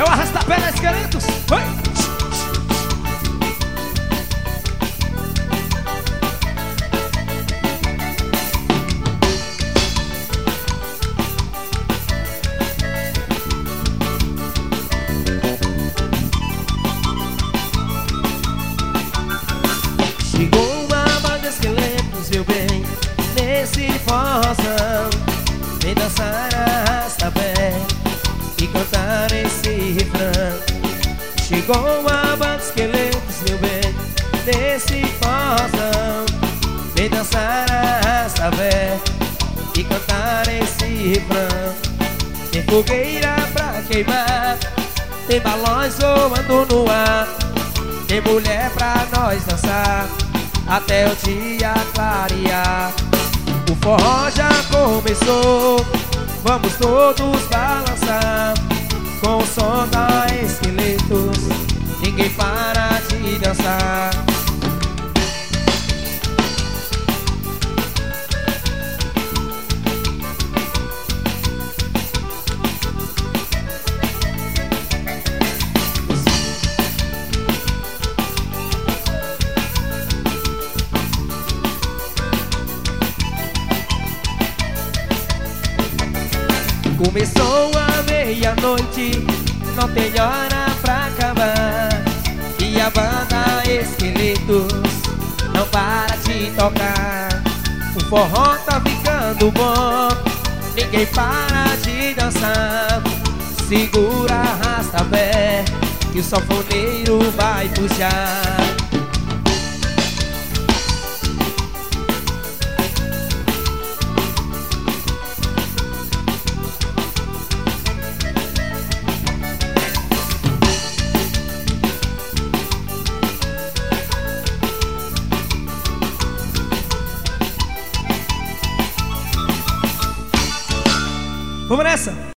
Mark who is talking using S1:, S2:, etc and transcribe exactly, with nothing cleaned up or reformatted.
S1: É o arrasta-pé da Esqueletos. Vai!
S2: Chegou uma banda de esqueletos, meu bem, nesse forrozão. Vem dançar arrasta-pé e cantar esse refrão. Chegou uma banda de esqueletos, meu bem, nesse forrozão. Vem dançar arrasta-pé e cantar esse refrão. Tem fogueira pra queimar, tem balões voando no ar, tem mulher pra nós dançar até o dia clarear. O forró já começou, vamos todos balançar com o som da Esqueletos, ninguém para de dançar. Começou a meia-noite, não tem hora pra acabar, e a banda Esqueletos não para de tocar. O forró tá ficando bom, ninguém para de dançar. Segura, arrasta-pé, que o sanfoneiro vai puxar.
S1: Vamos nessa!